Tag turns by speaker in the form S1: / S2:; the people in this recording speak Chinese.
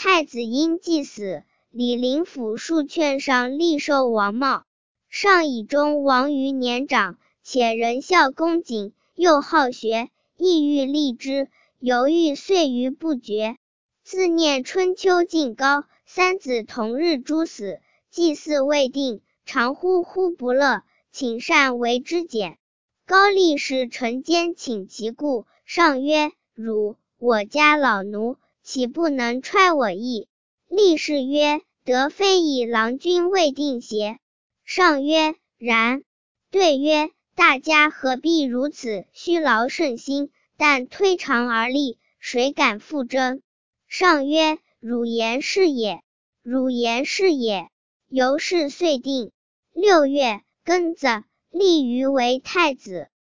S1: 太子因既死，李林甫数劝上立授王茂。上以忠王于年长，且仁孝恭谨，又好学，意欲立之，犹豫岁余不决。自念春秋晋高，三子同日诸死，祭祀未定，常呼不乐，请善为之简。高力士臣间请其故，上曰：汝我家老奴，岂不能揣我意？力士曰：德非以郎君未定邪？上曰：然。对曰：大家何必如此虚劳圣心，但推长而立，谁敢复争？上曰：汝言是也，汝言是也。由是遂定。6月，庚子，立于为太子。